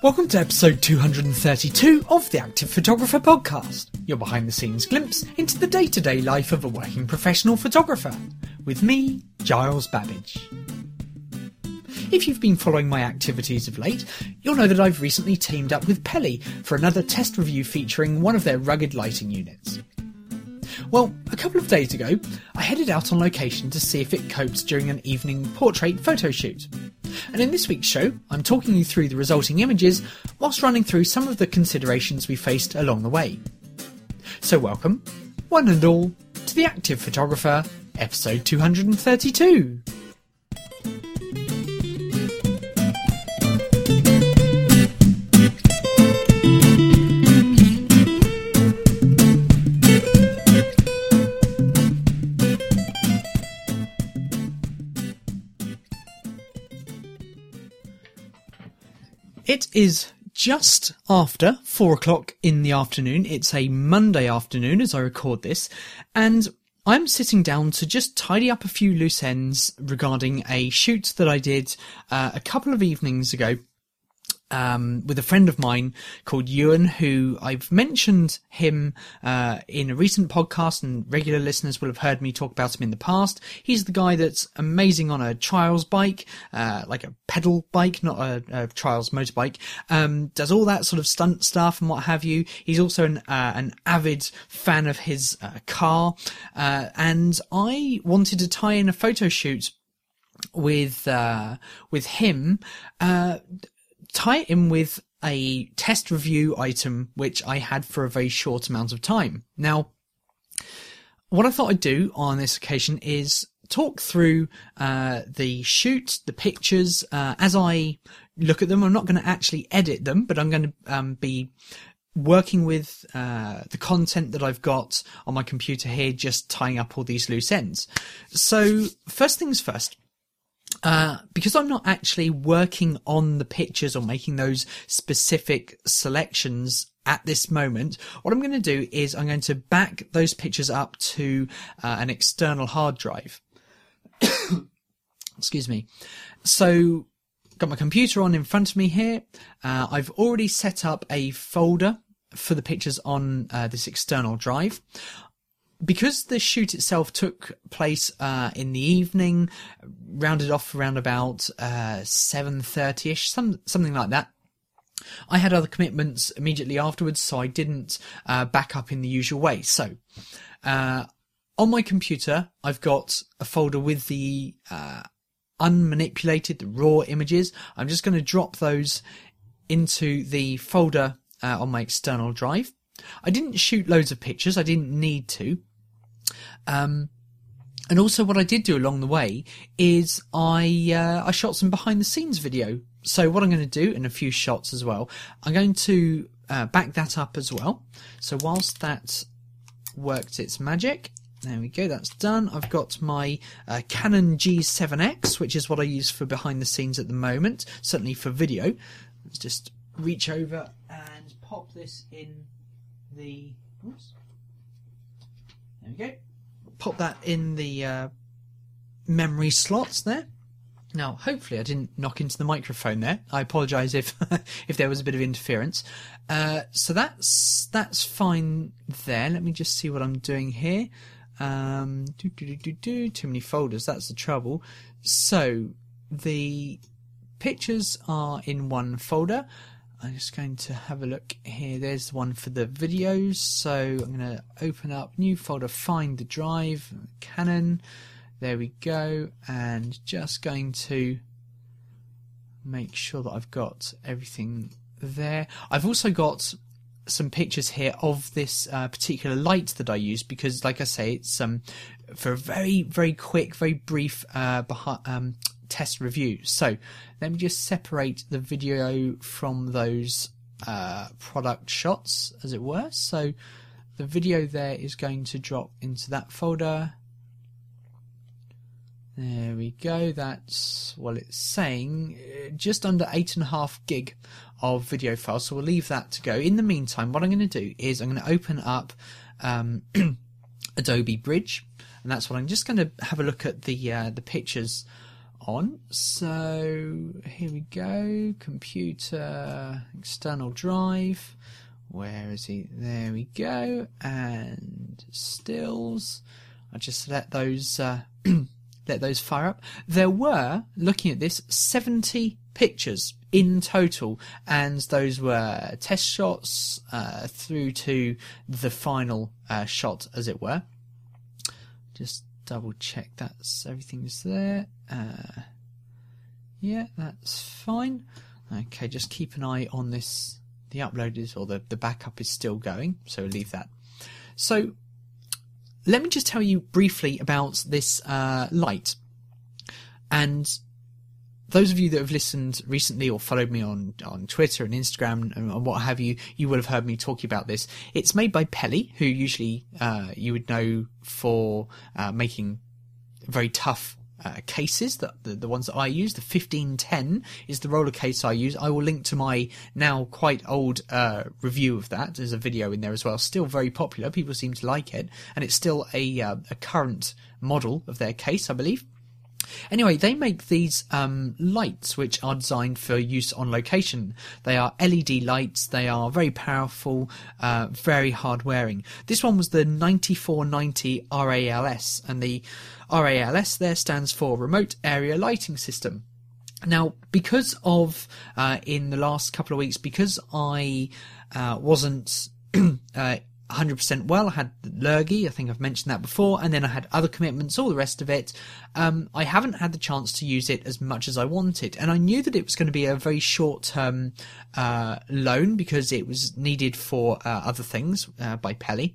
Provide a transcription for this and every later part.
Welcome to episode 232 of the Active Photographer Podcast, your behind-the-scenes glimpse into the day-to-day life of a working professional photographer, with me, Giles Babbage. If you've been following my activities of late, you'll know that I've recently teamed up with Pelly for another test review featuring one of their rugged lighting units. Well, a couple of days ago, I headed out on location to see if it coped during an evening portrait photo shoot. And in this week's show, I'm talking you through the resulting images whilst running through some of the considerations we faced along the way. So welcome, one and all, to the Active Photographer, episode 232. It is just after 4 o'clock in the afternoon. It's a Monday afternoon as I record this, and I'm sitting down to just tidy up a few loose ends regarding a shoot that I did a couple of evenings ago with a friend of mine called Ewan, who I've mentioned him in a recent podcast, and regular listeners will have heard me talk about him in the past. He's the guy that's amazing on a trials bike, like a pedal bike, not a trials motorbike. Does all that sort of stunt stuff and what have you. He's also an avid fan of his car, and I wanted to tie in a photo shoot with him. Tie it in with a test review item which I had for a very short amount of time. Now, what I thought I'd do on this occasion is talk through the shoot, the pictures, as I look at them. I'm not going to actually edit them, but I'm going to be working with the content that I've got on my computer here, just tying up all these loose ends. So, first things first. Because I'm not actually working on the pictures or making those specific selections at this moment, what I'm going to do is I'm going to back those pictures up to an external hard drive. Excuse me. So, got my computer on in front of me here. I've already set up a folder for the pictures on this external drive. Because the shoot itself took place in the evening, rounded off around about 7:30ish, something like that. I had other commitments immediately afterwards, so I didn't back up in the usual way. So, on my computer, I've got a folder with the unmanipulated, the raw images. I'm just going to drop those into the folder on my external drive. I didn't shoot loads of pictures. I didn't need to. And also what I did do along the way is I shot some behind the scenes video. So what I'm going to do in a few shots as well, I'm going to back that up as well. So whilst that worked its magic, there we go, that's done. I've got my Canon G7X, which is what I use for behind the scenes at the moment, certainly for video. Let's just reach over and pop this in the... Oops. There we go. Pop that in the memory slots there. Now, hopefully I didn't knock into the microphone there. I apologise if if there was a bit of interference. So that's fine there. Let me just see what I'm doing here. Too many folders. That's the trouble. So the pictures are in one folder. I'm just going to have a look here. There's the one for the videos. So I'm going to open up new folder, find the drive, Canon. There we go. And just going to make sure that I've got everything there. I've also got some pictures here of this particular light that I use because, like I say, it's for a very, very quick, very brief test review. So let me just separate the video from those product shots, as it were. So the video there is going to drop into that folder. There we go. That's what it's saying. Just under 8.5 gig of video file. So we'll leave that to go. In the meantime, what I'm going to do is I'm going to open up Adobe Bridge, and that's what I'm just going to have a look at the pictures on. So here we go. Computer, external drive. Where is he? There we go. And stills. I just let those let those fire up. There were, looking at this, 70 pictures in total, and those were test shots through to the final shot, as it were. Just double check that's everything's there. Yeah, that's fine. Okay, just keep an eye on this. The upload is, or the backup is still going, so leave that. So let me just tell you briefly about this light. And those of you that have listened recently or followed me on Twitter and Instagram and what have you, you will have heard me talking about this. It's made by Peli, who usually you would know for making very tough cases, the ones that I use. The 1510 is the roller case I use. I will link to my now quite old review of that. There's a video in there as well. Still very popular. People seem to like it, and it's still a current model of their case, I believe. Anyway, they make these lights which are designed for use on location. They are LED lights. They are very powerful, very hard wearing. This one was the 9490 RALS, and the RALS there stands for Remote Area Lighting System. Now, because of in the last couple of weeks, because I wasn't 100% well, I had lurgy, I think I've mentioned that before, and then I had other commitments, all the rest of it. I haven't had the chance to use it as much as I wanted, and I knew that it was going to be a very short-term loan because it was needed for other things by Peli.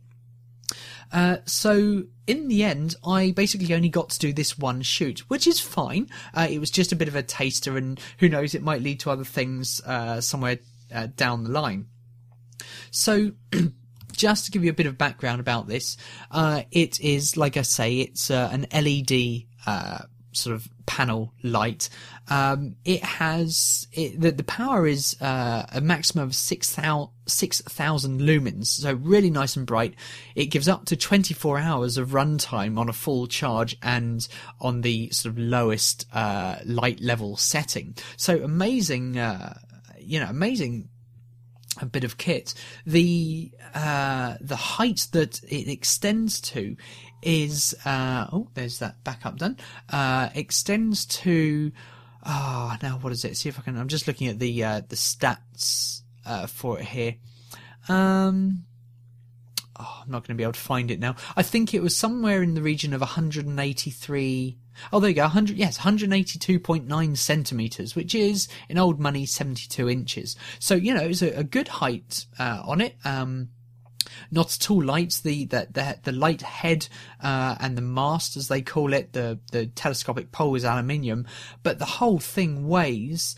So in the end, I basically only got to do this one shoot, which is fine. It was just a bit of a taster, and who knows, it might lead to other things somewhere down the line. So just to give you a bit of background about this, it is, like I say, it's an LED sort of panel light. It has the power is a maximum of 6,000 lumens, so really nice and bright. It gives up to 24 hours of runtime on a full charge and on the sort of lowest light level setting. So amazing, amazing. A bit of kit. The height that it extends to is there's that backup done. Extends to now what is it? See if I can. I'm just looking at the stats for it here. I'm not going to be able to find it now. I think it was somewhere in the region of 183. Oh, there you go. 182.9 centimeters, which is in old money 72 inches. So it was a good height on it. Not at all light. The light head and the mast, as they call it, the telescopic pole is aluminium, but the whole thing weighs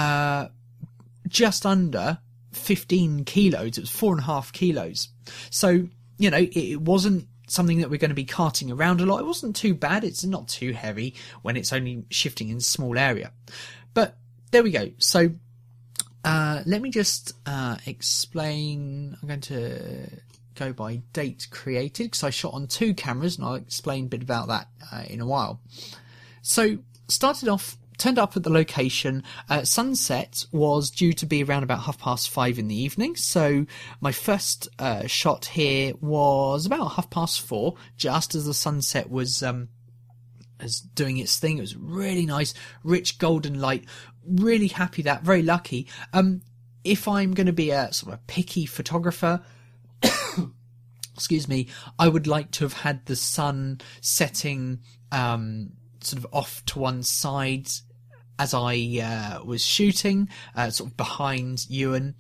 just under 15 kilos. It was 4.5 kilos. So it wasn't something that we're going to be carting around a lot. It wasn't too bad. It's not too heavy when it's only shifting in a small area. But there we go. So let me just explain. I'm going to go by date created because I shot on 2 cameras, and I'll explain a bit about that in a while. So started off, turned up at the location. Sunset was due to be around about 5:30 in the evening. So my first shot here was about 4:30, just as the sunset was doing its thing. It was really nice, rich golden light. Really happy that, very lucky. If I'm going to be a sort of picky photographer, excuse me, I would like to have had the sun setting sort of off to one side as I was shooting, sort of behind Ewan,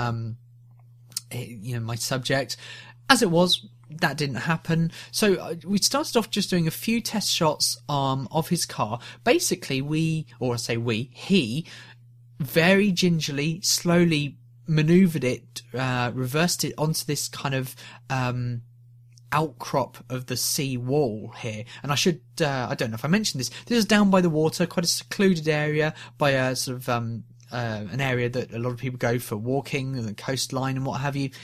my subject. As it was, that didn't happen. So we started off just doing a few test shots of his car. Basically, he very gingerly, slowly manoeuvred it, reversed it onto this kind of outcrop of the sea wall here. And I should, I don't know if I mentioned this is down by the water, quite a secluded area, by a sort of an area that a lot of people go for walking, the coastline and what have you.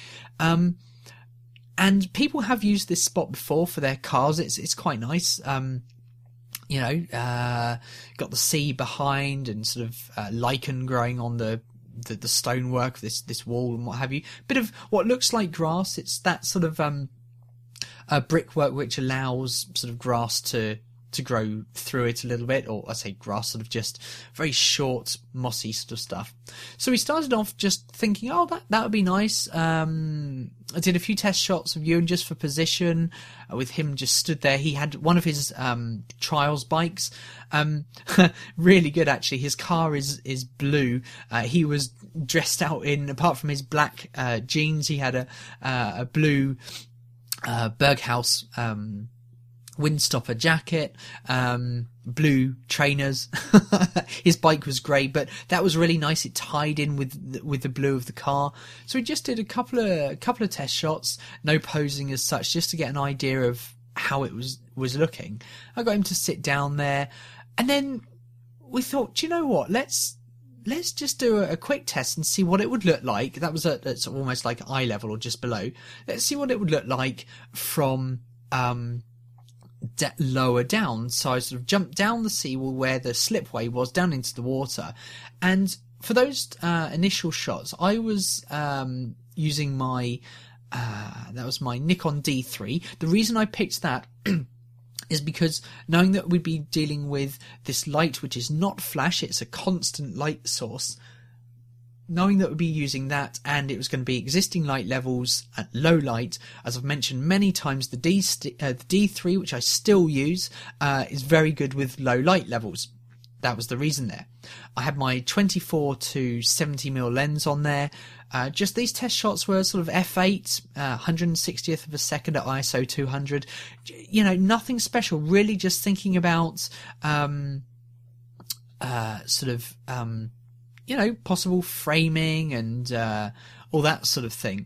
And people have used this spot before for their cars. It's quite nice. got the sea behind and sort of lichen growing on the stonework of this wall and what have you. Bit of what looks like grass. It's that sort of brickwork which allows sort of grass to grow through it a little bit, or I say grass, sort of just very short, mossy sort of stuff. So we started off just thinking, oh, that would be nice. I did a few test shots of Ewan just for position, with him just stood there. He had one of his trials bikes, really good actually. His car is blue. He was dressed out in, apart from his black jeans, he had a blue Berghaus windstopper jacket, blue trainers. His bike was grey, but that was really nice. It tied in with the blue of the car. So we just did a couple of test shots, no posing as such, just to get an idea of how it was looking. I got him to sit down there, and then we thought, do you know what? Let's just do a quick test and see what it would look like. That was at almost like eye level or just below. Let's see what it would look like from lower down. So I sort of jumped down the seawall where the slipway was, down into the water, and for those initial shots I was using my that was my Nikon D3. The reason I picked that is because knowing that we'd be dealing with this light which is not flash, it's a constant light source, knowing that we'd be using that, and it was going to be existing light levels at low light. As I've mentioned many times, the D3, which I still use, is very good with low light levels. That was the reason there. I had my 24 to 70mm lens on there. Just these test shots were sort of f8, 160th of a second at ISO 200. Nothing special. Really just thinking about possible framing and all that sort of thing.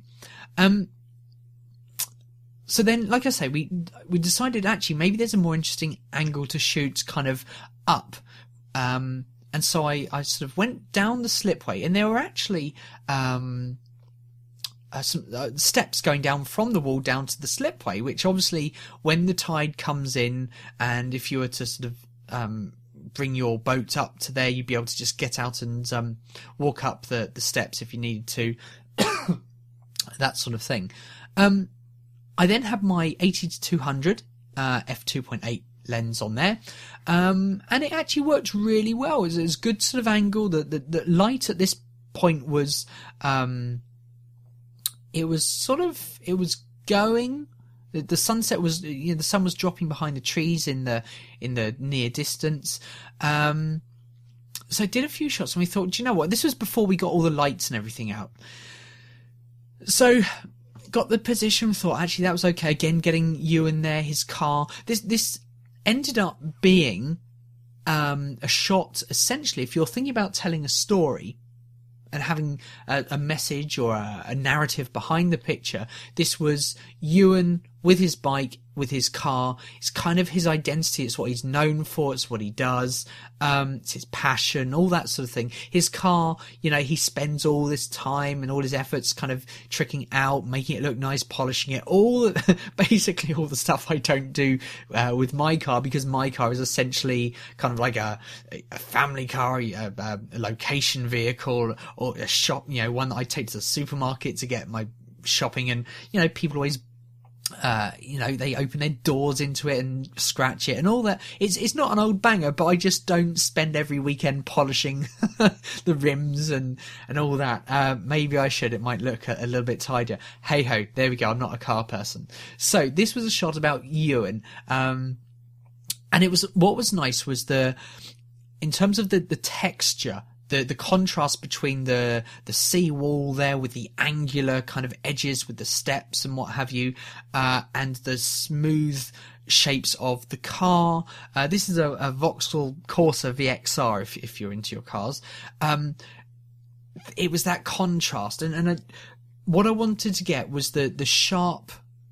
So then, like I say, we decided actually maybe there's a more interesting angle to shoot kind of up. And so I sort of went down the slipway, and there were actually some steps going down from the wall down to the slipway, which obviously when the tide comes in, and if you were to sort of bring your boat up to there, you'd be able to just get out and walk up the steps if you needed to, that sort of thing. I then had my 80 to 200 f2.8 lens on there, and it actually worked really well. It was a good sort of angle. The light at this point was it was going. The sunset was, the sun was dropping behind the trees in the near distance. So I did a few shots, and we thought, do you know what? This was before we got all the lights and everything out. So got the position, thought actually that was okay. Again, getting Ewan there, his car. This ended up being a shot, essentially, if you're thinking about telling a story and having a message or a narrative behind the picture. This was Ewan with his bike, with his car. It's kind of his identity. It's what he's known for. It's what he does. It's his passion, all that sort of thing. His car, he spends all this time and all his efforts kind of tricking out, making it look nice, polishing it, basically all the stuff I don't do with my car, because my car is essentially kind of like a family car, a location vehicle, or a shop, one that I take to the supermarket to get my shopping. And, people always they open their doors into it and scratch it and all that. It's not an old banger, but I just don't spend every weekend polishing the rims and all that. Maybe I should. It might look a little bit tidier. Hey ho, there we go. I'm not a car person. So this was a shot about Ewan. And what was nice was in terms of the texture, the contrast between the seawall there with the angular kind of edges with the steps and what have you, and the smooth shapes of the car. This is a Vauxhall Corsa VXR if you're into your cars. It was that contrast, and what I wanted to get was the sharp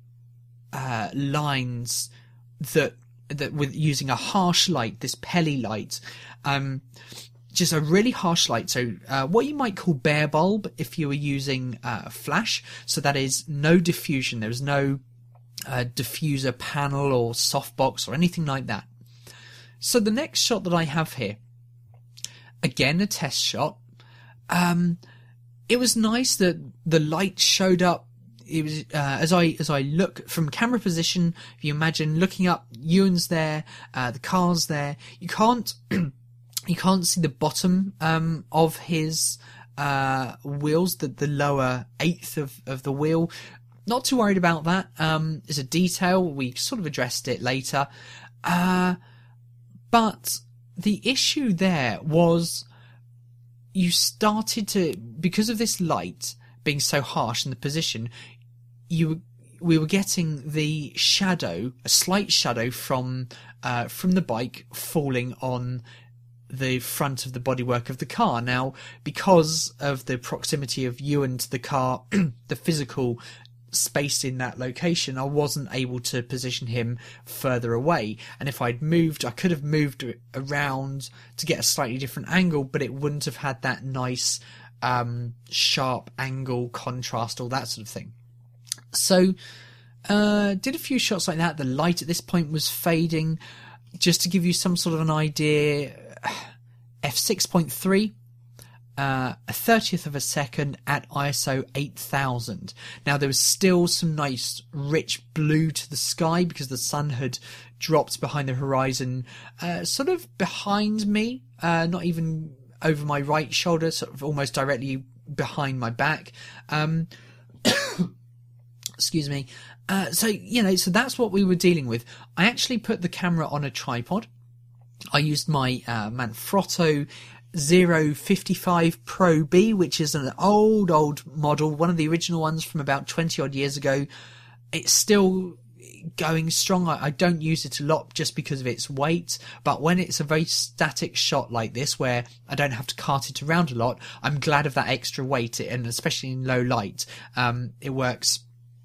lines that with using a harsh light, this Peli light. Just a really harsh light. So what you might call bare bulb if you were using flash. So that is no diffusion. There was no diffuser panel or softbox or anything like that. So the next shot that I have here, again, a test shot. It was nice that the light showed up. It was as I look from camera position. If you imagine looking up, Ewan's there, the car's there. You can't see the bottom of his wheels, the lower eighth of the wheel. Not too worried about that. It's a detail. We sort of addressed it later. But the issue there was you started to, because of this light being so harsh in the position, we were getting the shadow, a slight shadow from the bike falling on the front of the bodywork of the car. Now, because of the proximity of Ewan to the car, the physical space in that location, I wasn't able to position him further away. And if I'd moved, I could have moved around to get a slightly different angle, but it wouldn't have had that nice sharp angle, contrast, all that sort of thing. So did a few shots like that. The light at this point was fading. Just to give you some sort of an idea, f6.3, a 30th of a second at ISO 8000. Now there was still some nice rich blue to the sky because the sun had dropped behind the horizon, sort of behind me, not even over my right shoulder, sort of almost directly behind my back. Excuse me. So that's what we were dealing with. I actually put the camera on a tripod. I used my Manfrotto 055 Pro B, which is an old model, one of the original ones from about 20 odd years ago. It's still going strong. I don't use it a lot just because of its weight, but when it's a very static shot like this where I don't have to cart it around a lot, I'm glad of that extra weight, and especially in low light, it works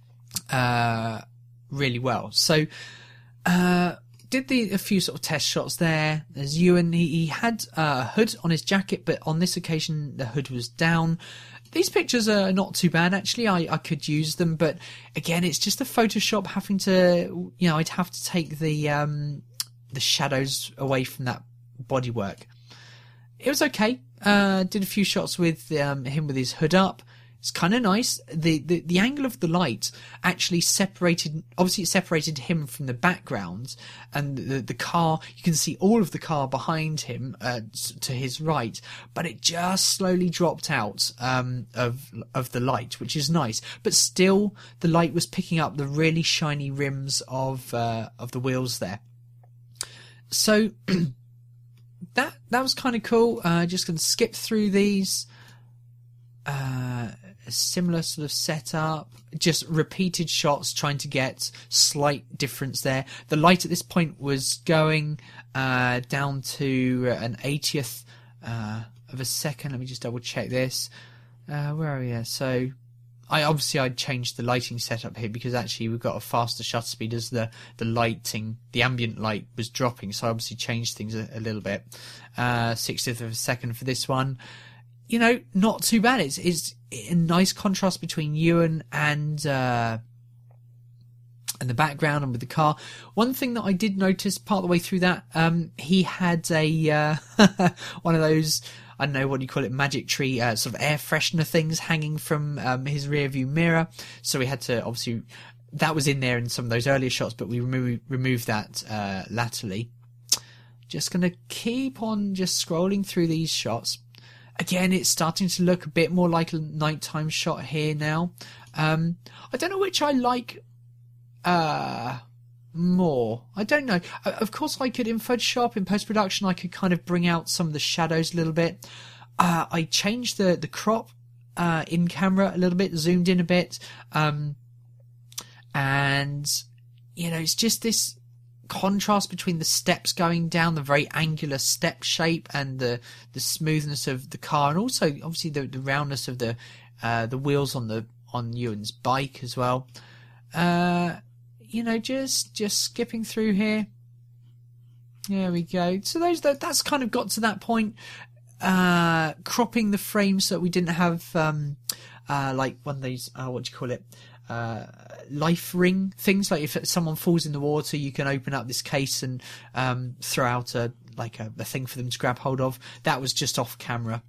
really well. So did a few sort of test shots there. There's Ewan. He had a hood on his jacket, but on this occasion the hood was down. These pictures are not too bad, actually. I could use them, but again, it's just a Photoshop having to, I'd have to take the shadows away from that bodywork. It was okay. Did a few shots with him with his hood up. It's kind of nice. The angle of the light actually separated him from the background, and the car, you can see all of the car behind him to his right, but it just slowly dropped out of the light, which is nice. But still, the light was picking up the really shiny rims of the wheels there. So that was kind of cool. Just going to skip through these. A similar sort of setup, just repeated shots trying to get slight difference there. The light at this point was going down to an 80th of a second. Let me just double check this. Where are we here? So I'd changed the lighting setup here because actually we've got a faster shutter speed as the lighting, the ambient light was dropping, so I obviously changed things a little bit. 60th of a second for this one. Not too bad. It's a nice contrast between Ewan and the background and with the car. One thing that I did notice part of the way through that, he had a one of those, I don't know what you call it, magic tree sort of air freshener things hanging from his rear view mirror. So we had to, obviously, that was in there in some of those earlier shots, but we removed that latterly. Just going to keep on just scrolling through these shots. Again, it's starting to look a bit more like a nighttime shot here now. I don't know which I like more. I don't know. Of course, I could, in Photoshop, in post-production, I could kind of bring out some of the shadows a little bit. I changed the crop in camera a little bit, zoomed in a bit. And, it's just this contrast between the steps going down, the very angular step shape, and the smoothness of the car, and also obviously the roundness of the wheels on Ewan's bike as well. Just skipping through here. There we go. So that's kind of got to that point. Cropping the frame so that we didn't have like one of these, what do you call it? Life ring things. Like if someone falls in the water, you can open up this case and throw out a thing for them to grab hold of. That was just off camera.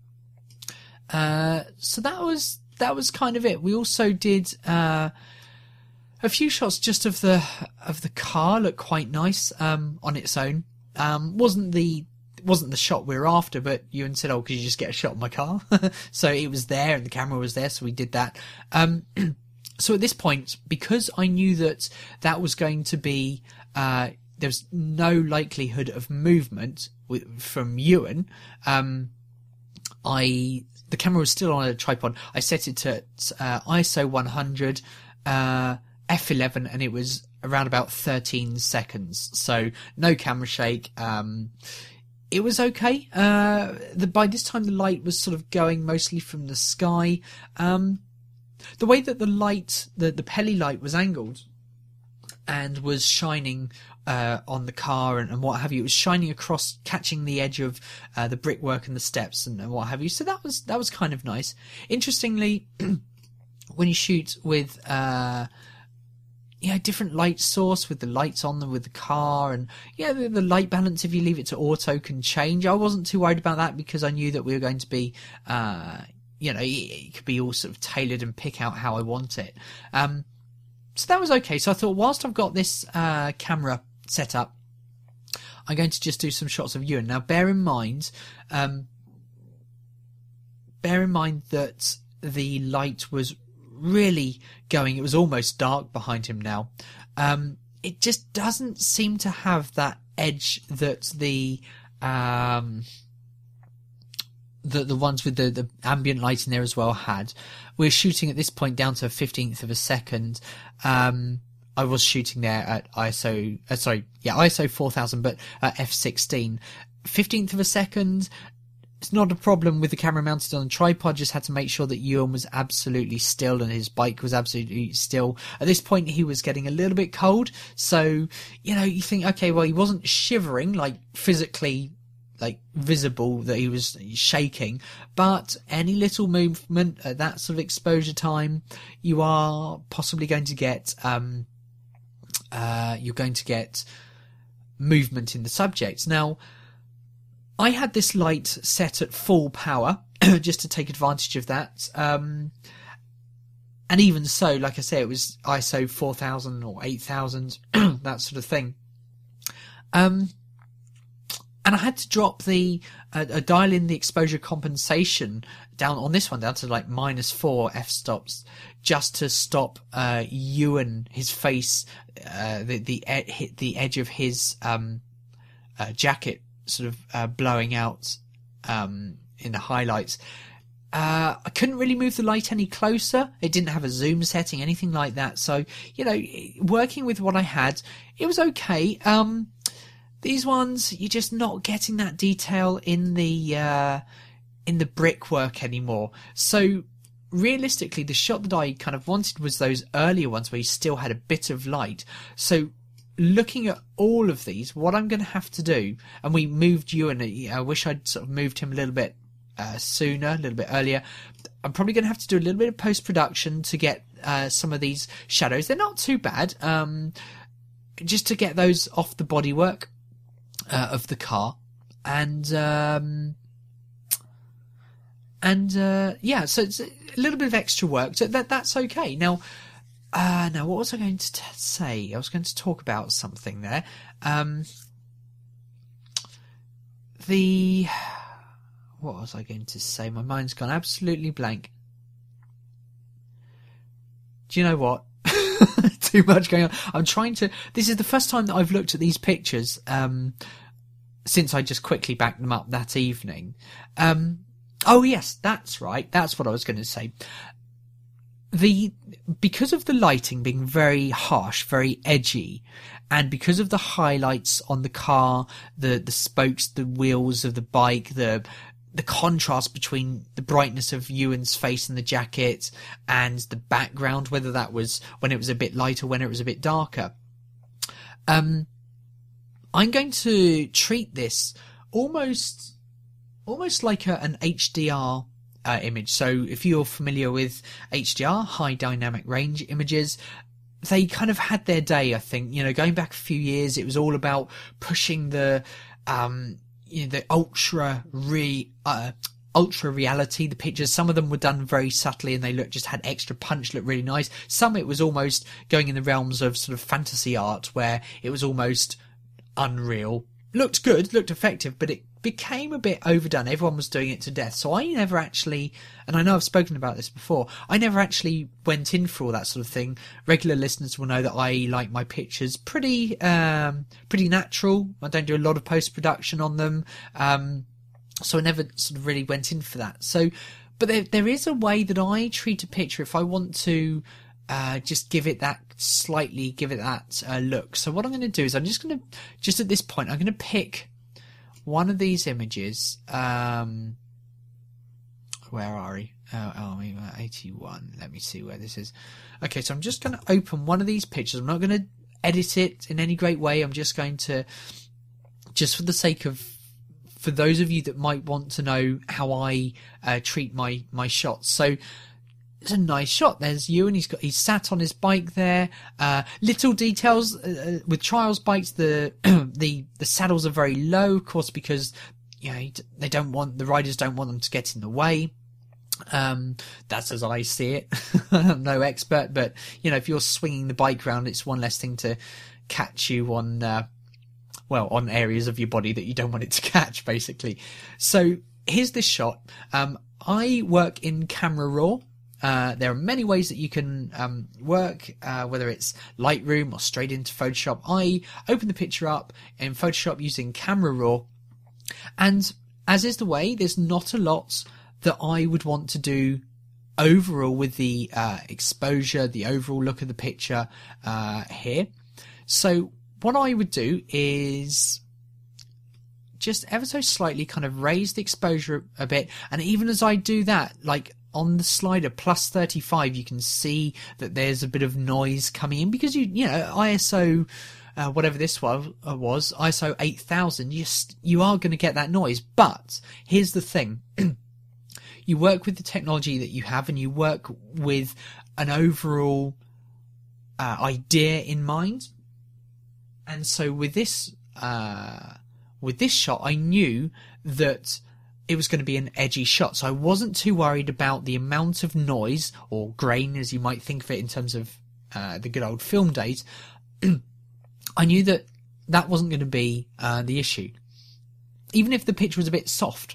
So that was kind of it. We also did a few shots just of the car. Looked quite nice on its own. Wasn't the shot we were after, but Ewan said, "Oh, could you just get a shot of my car?" So it was there and the camera was there, so we did that. So at this point, because I knew that was going to be, there's no likelihood of movement from Ewan, the camera was still on a tripod. I set it to ISO 100, f11, and it was around about 13 seconds. So no camera shake. It was okay. By this time, the light was sort of going mostly from the sky. The way that the light, the Peli light was angled and was shining on the car and what have you, it was shining across, catching the edge of the brickwork and the steps and what have you. So that was kind of nice. Interestingly, when you shoot with different light source with the lights on them with the car, and the light balance, if you leave it to auto, can change. I wasn't too worried about that because I knew that we were going to be it could be all sort of tailored and pick out how I want it. So that was okay. So I thought, whilst I've got this camera set up, I'm going to just do some shots of Ewan. Now, bear in mind that the light was really going. It was almost dark behind him now. It just doesn't seem to have that edge that the ones with the ambient light in there as well had. We're shooting at this point down to a 15th of a second. I was shooting there at ISO 4000, but f16. 15th of a second. It's not a problem with the camera mounted on a tripod. Just had to make sure that Ewan was absolutely still and his bike was absolutely still. At this point, he was getting a little bit cold. So, you think, okay, well, he wasn't shivering, like physically, like visible that he was shaking, but any little movement at that sort of exposure time, you are possibly going to get, movement in the subject. Now, I had this light set at full power just to take advantage of that. And even so, like I say, it was ISO 4000 or 8000, that sort of thing. And I had to drop dial in the exposure compensation down on this one, down to like -4 f-stops, just to stop Ewan, his face, the edge of his jacket sort of blowing out in the highlights. I couldn't really move the light any closer. It didn't have a zoom setting, anything like that. So, working with what I had, it was okay. These ones, you're just not getting that detail in the brickwork anymore. So realistically, the shot that I kind of wanted was those earlier ones where you still had a bit of light. So looking at all of these, what I'm going to have to do, and we moved Ewan, I wish I'd sort of moved him a little bit sooner, a little bit earlier. I'm probably going to have to do a little bit of post-production to get some of these shadows. They're not too bad, just to get those off the bodywork of the car, and so it's a little bit of extra work, so that's okay. Now what was I going to say? I was going to talk about something there. What was I going to say? My mind's gone absolutely blank. Do you know what? Too much going on. I'm trying to... This is the first time that I've looked at these pictures since I just quickly backed them up that evening. Oh, yes, that's right. That's what I was going to say. Because of the lighting being very harsh, very edgy, and because of the highlights on the car, the spokes, the wheels of the bike, the contrast between the brightness of Ewan's face and the jacket and the background, whether that was when it was a bit lighter, when it was a bit darker. I'm going to treat this almost like an HDR image. So if you're familiar with HDR, high dynamic range images, they kind of had their day, I think. Going back a few years, it was all about pushing the ultra reality, the pictures. Some of them were done very subtly and they just had extra punch, looked really nice. Some, it was almost going in the realms of sort of fantasy art where it was almost unreal. Looked good, looked effective, but it became a bit overdone. Everyone was doing it to death. So I never actually, and I know I've spoken about this before, I never actually went in for all that sort of thing. Regular listeners will know that I like my pictures pretty natural. I don't do a lot of post-production on them. So I never sort of really went in for that. So, but there is a way that I treat a picture if I want to just give it that look. So what I'm going to do is just at this point, I'm going to pick one of these images. Where are we? 81. Let me see where this is. Okay, so I'm just going to open one of these pictures. I'm not going to edit it in any great way. I'm just going to, just for the sake of, for those of you that might want to know how I treat my shots. So it's a nice shot. There's Ewan. He's sat on his bike there. Little details with Trials bikes. The saddles are very low, of course, because the riders don't want them to get in the way. That's as I see it. I'm no expert, but if you're swinging the bike around, it's one less thing to catch you on areas of your body that you don't want it to catch, basically. So here's this shot. I work in Camera Raw. There are many ways that you can work, whether it's Lightroom or straight into Photoshop. I open the picture up in Photoshop using Camera Raw, and as is the way, there's not a lot that I would want to do overall with the exposure, the overall look of the picture here. So what I would do is just ever so slightly kind of raise the exposure a bit, and even as I do that, like on the slider plus 35, you can see that there's a bit of noise coming in because ISO whatever this was ISO 8000, you are going to get that noise. But here's the thing. You work with the technology that you have, and you work with an overall idea in mind. And so with this shot, I knew that it was going to be an edgy shot. So I wasn't too worried about the amount of noise or grain, as you might think of it in terms of the good old film days. I knew that wasn't going to be the issue. Even if the picture was a bit soft,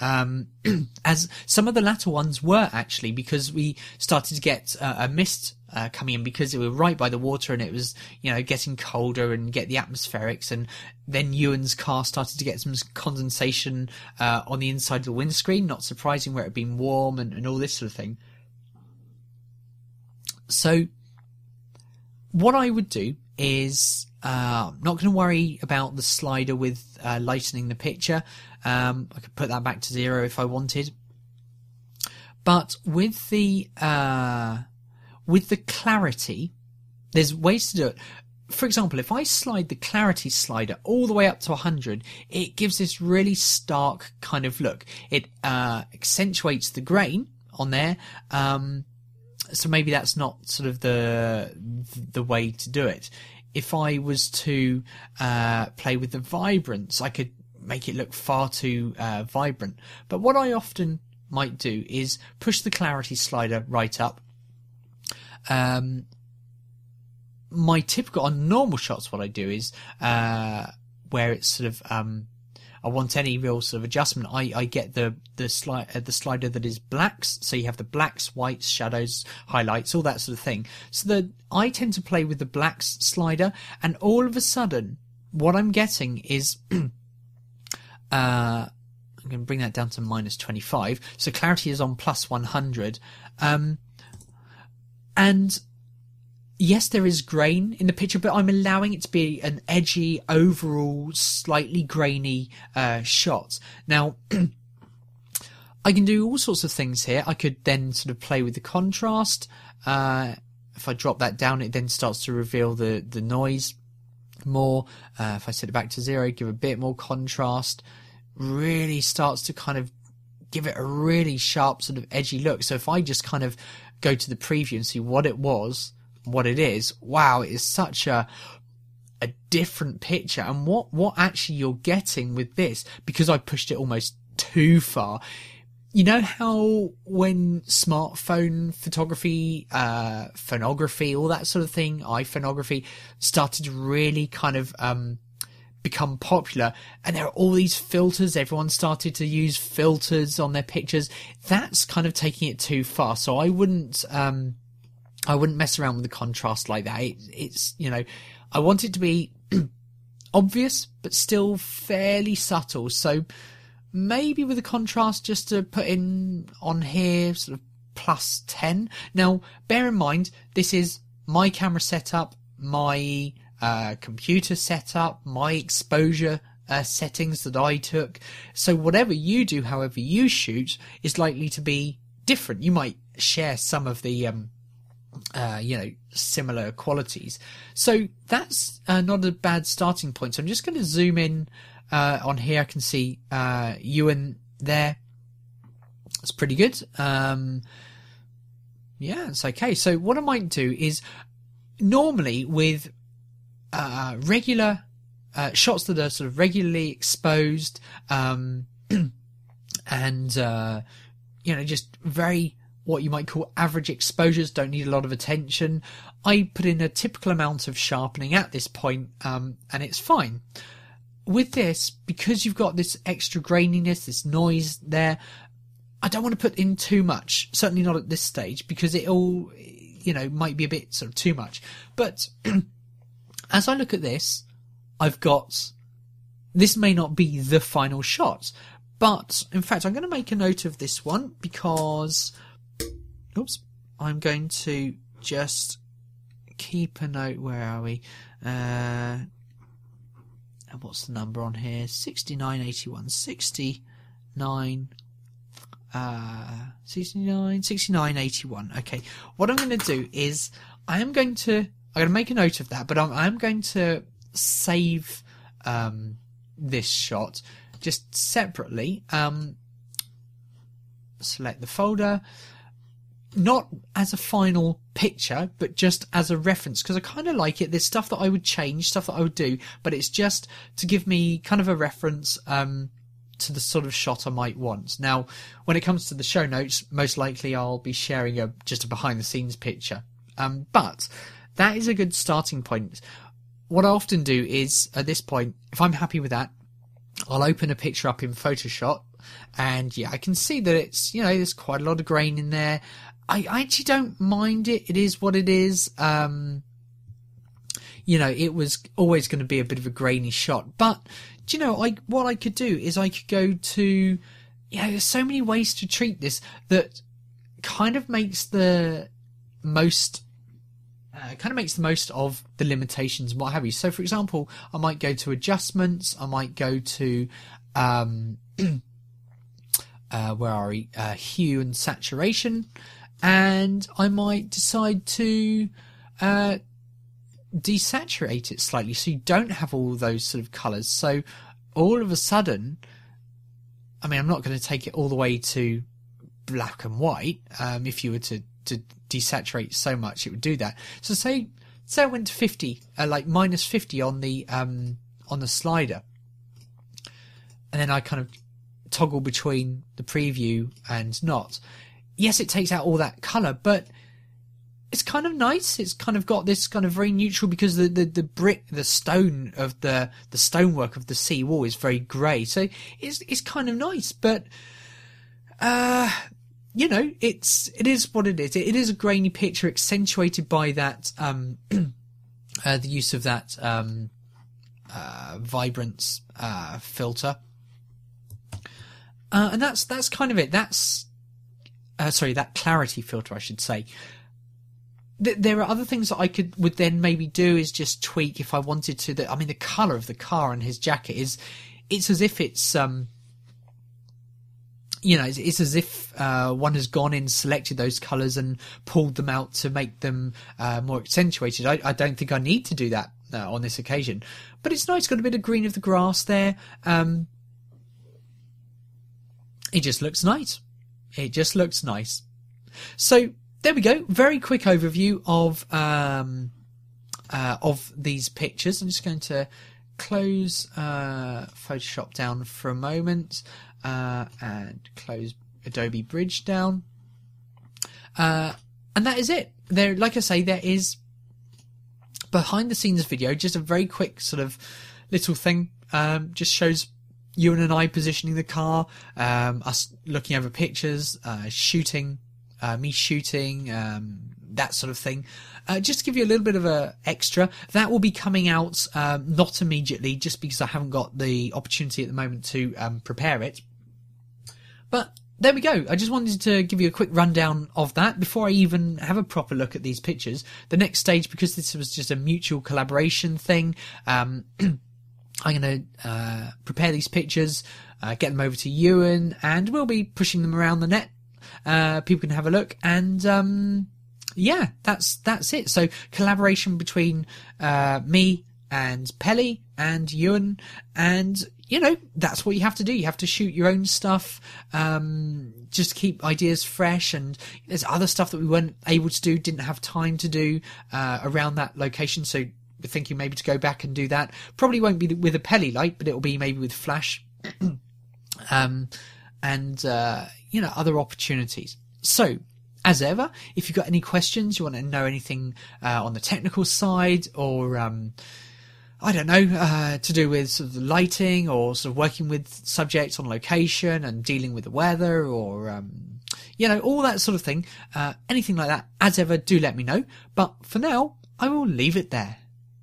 as some of the latter ones were actually, because we started to get a mist coming in because we were right by the water, and it was getting colder and get the atmospherics, and then Ewan's car started to get some condensation on the inside of the windscreen, not surprising where it had been warm and all this sort of thing. So what I would do is not going to worry about the slider with lightening the picture. I could put that back to 0 if I wanted. But with the clarity, there's ways to do it. For example, if I slide the clarity slider all the way up to 100, it gives this really stark kind of look. It accentuates the grain on there. So maybe that's not sort of the way to do it. If I was to play with the vibrance, I could make it look far too vibrant. But what I often might do is push the clarity slider right up. My typical, on normal shots, what I do is where it's sort of I want any real sort of adjustment, I get the slider that is blacks. So you have the blacks, whites, shadows, highlights, all that sort of thing. So I tend to play with the blacks slider, and all of a sudden what I'm getting is I'm going to bring that down to minus 25. So clarity is on plus 100. And yes, there is grain in the picture, but I'm allowing it to be an edgy, overall, slightly grainy shot. Now, I can do all sorts of things here. I could then sort of play with the contrast. If I drop that down, it then starts to reveal the noise more. If I set it back to 0, give a bit more contrast, really starts to kind of give it a really sharp sort of edgy look. So if I just kind of go to the preview and see what it was, what it is, wow, it is such a different picture. And what actually you're getting with this, because I pushed it almost too far, you know how when smartphone photography, phonography, all that sort of thing, iPhoneography started to really kind of become popular, and there are all these filters, everyone started to use filters on their pictures. That's kind of taking it too far. So I wouldn't mess around with the contrast like that. It's, you know, I want it to be obvious, but still fairly subtle. So maybe with the contrast, just to put in on here, sort of plus 10. Now, bear in mind, this is my camera setup, my computer setup, my exposure settings that I took. So whatever you do, however you shoot, is likely to be different. You might share some of the similar qualities. So that's not a bad starting point. So I'm just going to zoom in on here. I can see Ewan there. That's pretty good. It's okay. So what I might do is, normally with regular shots that are sort of regularly exposed, and just very, what you might call average exposures, don't need a lot of attention, I put in a typical amount of sharpening at this point, and it's fine. With this, because you've got this extra graininess, this noise there, I don't want to put in too much, certainly not at this stage, because it all, might be a bit sort of too much. But as I look at this, this may not be the final shot, but in fact I'm going to make a note of this one, because I'm going to just keep a note. Where are we? What's the number on here? 6981. 6981. Okay. What I'm going to do is I'm going to make a note of that, but I'm going to save this shot just separately. Select the folder, not as a final picture, but just as a reference, because I kind of like it. There's stuff that I would change, stuff that I would do, but it's just to give me kind of a reference to the sort of shot I might want. Now, when it comes to the show notes, most likely I'll be sharing just a behind the scenes picture. But that is a good starting point. What I often do is, at this point, if I'm happy with that, I'll open a picture up in Photoshop, and I can see that it's, there's quite a lot of grain in there. I actually don't mind it. It is what it is. It was always going to be a bit of a grainy shot. But, what I could do is I could go to, there's so many ways to treat this that kind of makes the most of the limitations and what have you. So, for example, I might go to adjustments. I might go to, where are we? Hue and saturation. And I might decide to desaturate it slightly, so you don't have all those sort of colours. So all of a sudden, I'm not going to take it all the way to black and white. If you were to desaturate so much, it would do that. So say I went to 50, like minus 50 on the slider, and then I kind of toggle between the preview and not. Yes, it takes out all that colour, but it's kind of nice. It's kind of got this kind of very neutral, because the stone of the stonework of the sea wall is very grey. So it's kind of nice, but it is what it is. It is a grainy picture, accentuated by that the use of that vibrance filter, and that's kind of it. That's that clarity filter, I should say. There are other things that I would then maybe do, is just tweak if I wanted to. The colour of the car and his jacket it's as if it's it's as if one has gone in, selected those colours and pulled them out to make them more accentuated. I don't think I need to do that on this occasion, but it's nice. Got a bit of green of the grass there. it just looks nice. It just looks nice. So there we go. Very quick overview of these pictures. I'm just going to close Photoshop down for a moment and close Adobe Bridge down. And that is it. There, like I say, there is behind the scenes video, just a very quick sort of little thing. Just shows Ewan and I positioning the car, us looking over pictures, shooting, me shooting, that sort of thing. Just to give you a little bit of a extra. That will be coming out not immediately, just because I haven't got the opportunity at the moment to prepare it. But there we go. I just wanted to give you a quick rundown of that before I even have a proper look at these pictures. The next stage, because this was just a mutual collaboration thing, I'm going to prepare these pictures, get them over to Ewan, and we'll be pushing them around the net. People can have a look, and yeah, that's it. So collaboration between me and Pelly and Ewan, and you know, that's what you have to do. You have to shoot your own stuff, just to keep ideas fresh. And there's other stuff that we weren't able to do, didn't have time to do around that location. So we're thinking maybe to go back and do that. Probably won't be with a Pelly light, but it'll be maybe with flash, and you know, other opportunities. So, as ever, if you've got any questions, you want to know anything on the technical side, or I don't know, to do with sort of the lighting, or sort of working with subjects on location and dealing with the weather, or you know, all that sort of thing, anything like that, as ever, do let me know. But for now, I will leave it there.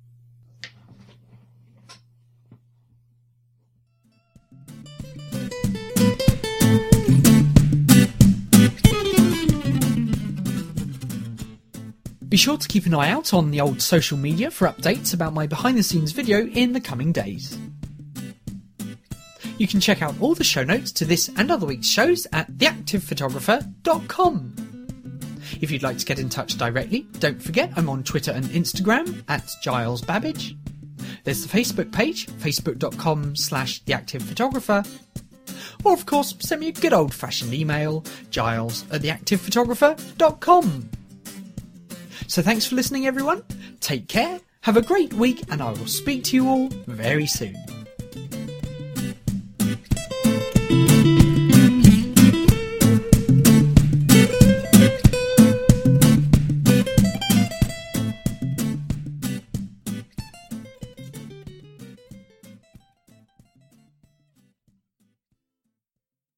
Be sure to keep an eye out on the old social media for updates about my behind the scenes video in the coming days. You can check out all the show notes to this and other week's shows at theactivephotographer.com. If you'd like to get in touch directly, don't forget I'm on Twitter and Instagram at Giles Babbage. There's the Facebook page, facebook.com/theactivephotographer. Or of course, send me a good old fashioned email, giles@theactivephotographer.com. So thanks for listening, everyone. Take care, have a great week, and I will speak to you all very soon.